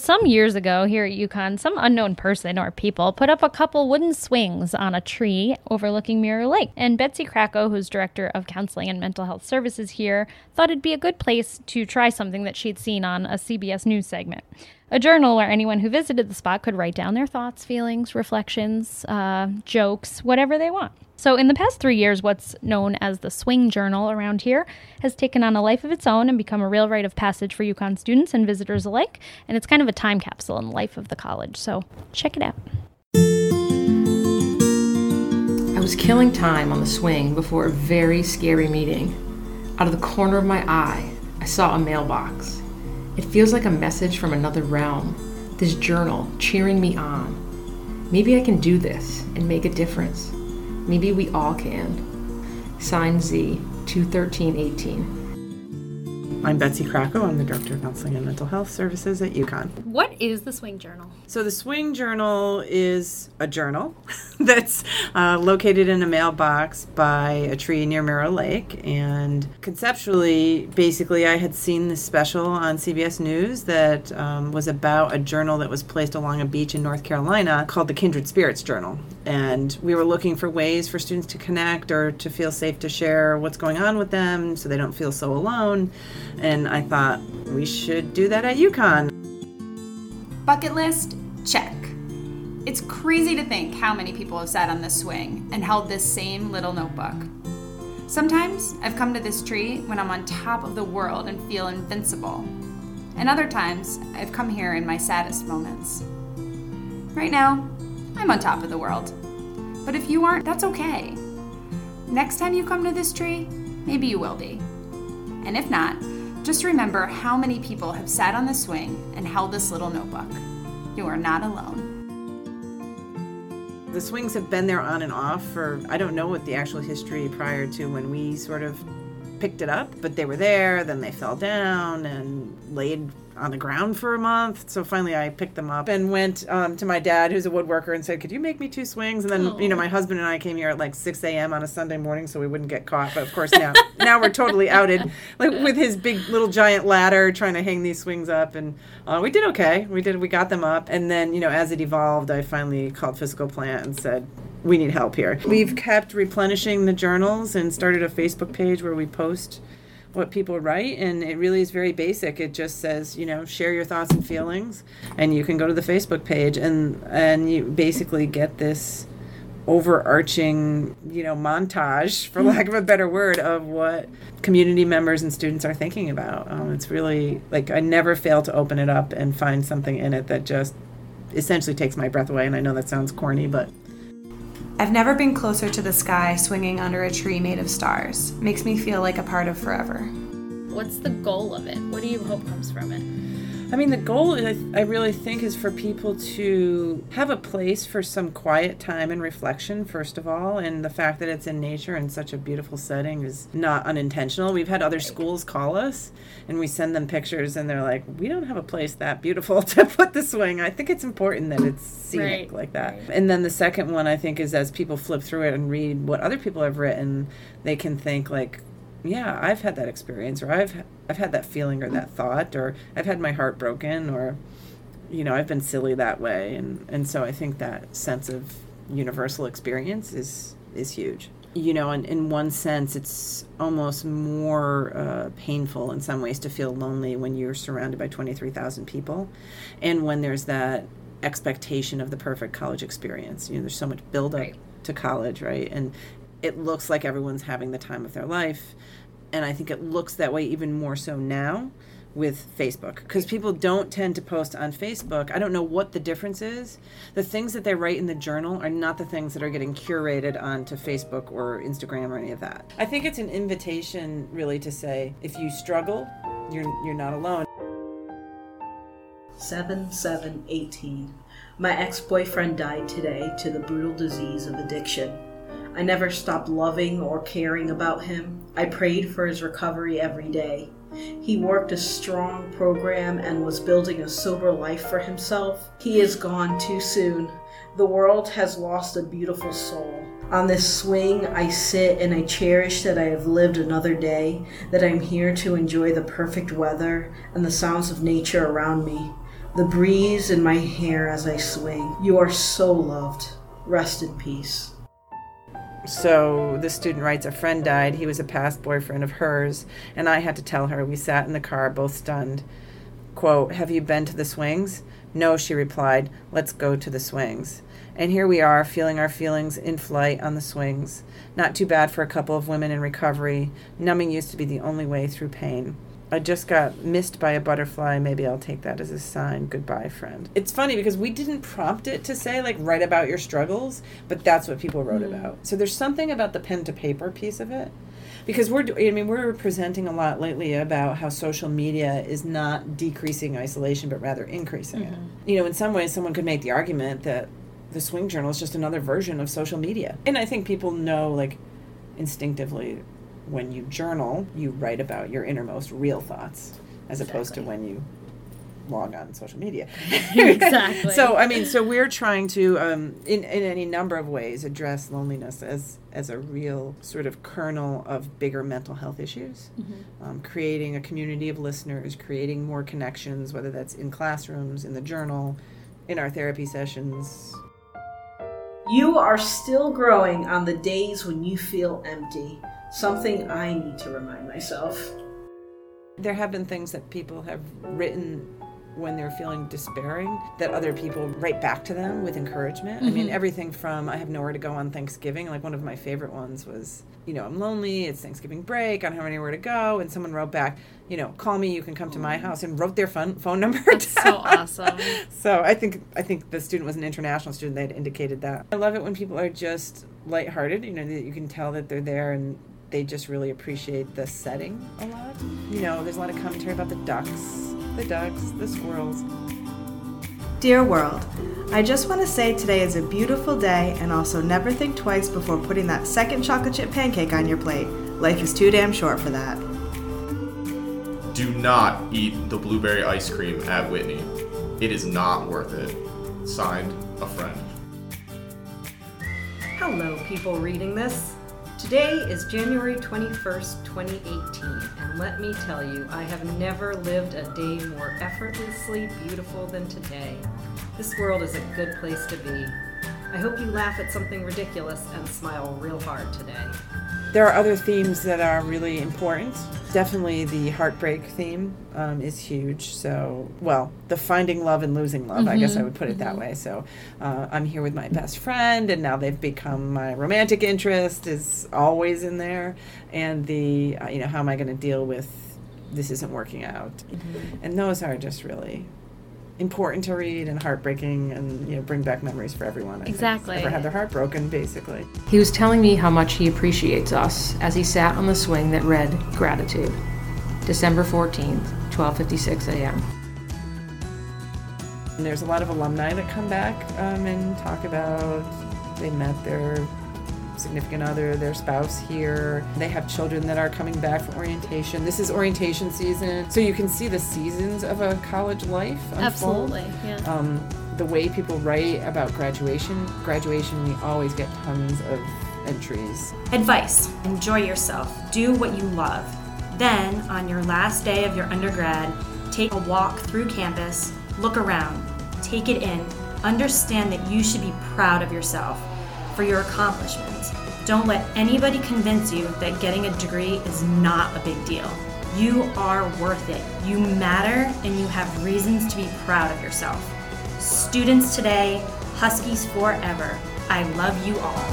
Some years ago here at UConn, some unknown person or people put up a couple wooden swings on a tree overlooking Mirror Lake. And Betsy Krakow, who's Director of Counseling and Mental Health Services here, thought it'd be a good place to try something that she'd seen on a CBS News segment. A journal where anyone who visited the spot could write down their thoughts, feelings, reflections, jokes, whatever they want. So in the past 3 years, what's known as the Swing Journal around here has taken on a life of its own and become a real rite of passage for UConn students and visitors alike. And it's kind of a time capsule in the life of the college. So check it out. I was killing time on the swing before a very scary meeting. Out of the corner of my eye, I saw a mailbox. It feels like a message from another realm. This journal cheering me on. Maybe I can do this and make a difference. Maybe we all can. Signed Z, 21318. I'm Betsy Krakow. I'm the Director of Counseling and Mental Health Services at UConn. What is the Swing Journal? So the Swing Journal is a journal that's located in a mailbox by a tree near Mirror Lake. And conceptually, basically, I had seen this special on CBS News that was about a journal that was placed along a beach in North Carolina called the Kindred Spirits Journal. And we were looking for ways for students to connect or to feel safe to share what's going on with them so they don't feel so alone. And I thought we should do that at UConn. Bucket list, check. It's crazy to think how many people have sat on this swing and held this same little notebook. Sometimes I've come to this tree when I'm on top of the world and feel invincible. And other times I've come here in my saddest moments. Right now, I'm on top of the world. But if you aren't, that's okay. Next time you come to this tree, maybe you will be. And if not, just remember how many people have sat on the swing and held this little notebook. You are not alone. The swings have been there on and off for, I don't know what the actual history prior to when we sort of picked it up, but they were there, then they fell down and laid on the ground for a month. So finally I picked them up and went to my dad, who's a woodworker, and said, could you make me 2 swings? And then, my husband and I came here at like 6 a.m. on a Sunday morning so we wouldn't get caught. But of course now we're totally outed, like with his big little giant ladder trying to hang these swings up. And we did okay. We got them up. And then, as it evolved, I finally called Physical Plant and said, we need help here. We've kept replenishing the journals and started a Facebook page where we post what people write, and it really is very basic. It just says, share your thoughts and feelings, and you can go to the Facebook page and you basically get this overarching, montage, for lack of a better word, of what community members and students are thinking about. It's really, I never fail to open it up and find something in it that just essentially takes my breath away, and I know that sounds corny, but I've never been closer to the sky swinging under a tree made of stars. Makes me feel like a part of forever. What's the goal of it? What do you hope comes from it? The goal, I really think, is for people to have a place for some quiet time and reflection, first of all, and the fact that it's in nature in such a beautiful setting is not unintentional. We've had other schools call us, and we send them pictures, and they're like, we don't have a place that beautiful to put the swing. I think it's important that it's scenic like that. Right. And then the second one, I think, is as people flip through it and read what other people have written, they can think yeah, I've had that experience, or I've had that feeling or that thought, or I've had my heart broken, or, I've been silly that way. And so I think that sense of universal experience is huge. And in one sense, it's almost more painful in some ways to feel lonely when you're surrounded by 23,000 people, and when there's that expectation of the perfect college experience. There's so much buildup to college, right? And it looks like everyone's having the time of their life. And I think it looks that way even more so now with Facebook, because people don't tend to post on Facebook. I don't know what the difference is. The things that they write in the journal are not the things that are getting curated onto Facebook or Instagram or any of that. I think it's an invitation really to say, if you struggle, you're not alone. 7/7/18. My ex-boyfriend died today to the brutal disease of addiction. I never stopped loving or caring about him. I prayed for his recovery every day. He worked a strong program and was building a sober life for himself. He is gone too soon. The world has lost a beautiful soul. On this swing, I sit and I cherish that I have lived another day, that I'm here to enjoy the perfect weather and the sounds of nature around me. the breeze in my hair as I swing. You are so loved. Rest in peace. So the student writes, a friend died. He was a past boyfriend of hers, and I had to tell her. We sat in the car, both stunned. Quote, have you been to the swings? No, she replied. Let's go to the swings. And here we are, feeling our feelings in flight on the swings. Not too bad for a couple of women in recovery. Numbing used to be the only way through pain. I just got missed by a butterfly. Maybe I'll take that as a sign. Goodbye, friend. It's funny because we didn't prompt it to say, like, write about your struggles, but that's what people wrote about. So there's something about the pen to paper piece of it. Because we're presenting a lot lately about how social media is not decreasing isolation, but rather increasing it. You know, in some ways, someone could make the argument that the Swing Journal is just another version of social media. And I think people know, like, instinctively, when you journal, you write about your innermost real thoughts, as opposed to when you log on social media. Exactly. So we're trying to, in any number of ways, address loneliness as a real sort of kernel of bigger mental health issues. Creating a community of listeners, creating more connections, whether that's in classrooms, in the journal, in our therapy sessions. You are still growing on the days when you feel empty. Something I need to remind myself. There have been things that people have written when they're feeling despairing that other people write back to them with encouragement. I mean, everything from I have nowhere to go on Thanksgiving. Like, one of my favorite ones was, you know, I'm lonely, it's Thanksgiving break, I don't have anywhere to go. And someone wrote back, you know, call me, you can come to my house, and wrote their phone number That's down. so awesome. So I think the student was an international student. They had indicated that. I love it when people are just lighthearted, you know, that you can tell that they're there and they just really appreciate the setting a lot. You know, there's a lot of commentary about the ducks, the squirrels. Dear world, I just want to say today is a beautiful day, and also never think twice before putting that second chocolate chip pancake on your plate. Life is too damn short for that. Do not eat the blueberry ice cream at Whitney. It is not worth it. Signed, a friend. Hello, people reading this. Today is January 21st, 2018, and let me tell you, I have never lived a day more effortlessly beautiful than today. This world is a good place to be. I hope you laugh at something ridiculous and smile real hard today. There are other themes that are really important. Definitely the heartbreak theme is huge. So, well, the finding love and losing love, I guess I would put it that way. So I'm here with my best friend, and now they've become my romantic interest is always in there. And the, how am I going to deal with this isn't working out? And those are just really important to read and heartbreaking, and bring back memories for everyone. Exactly. Ever had their heart broken, basically. He was telling me how much he appreciates us as he sat on the swing that read Gratitude. December 14th, 12:56 a.m. And there's a lot of alumni that come back and talk about they met their significant other, their spouse here. They have children that are coming back for orientation. This is orientation season, so you can see the seasons of a college life unfold. Absolutely, yeah. The way people write about graduation, we always get tons of entries. Advice: enjoy yourself. Do what you love. Then, on your last day of your undergrad, take a walk through campus, look around, take it in, understand that you should be proud of yourself for your accomplishments. Don't let anybody convince you that getting a degree is not a big deal. You are worth it. You matter, and you have reasons to be proud of yourself. Students today, Huskies forever. I love you all.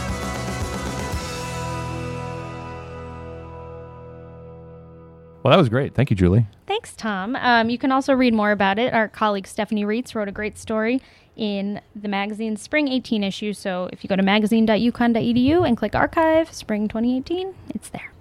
Well, that was great. Thank you, Julie. Thanks, Tom. You can also read more about it. Our colleague Stephanie Reitz wrote a great story in the magazine's Spring 18 issue. So if you go to magazine.uconn.edu and click Archive, Spring 2018, it's there.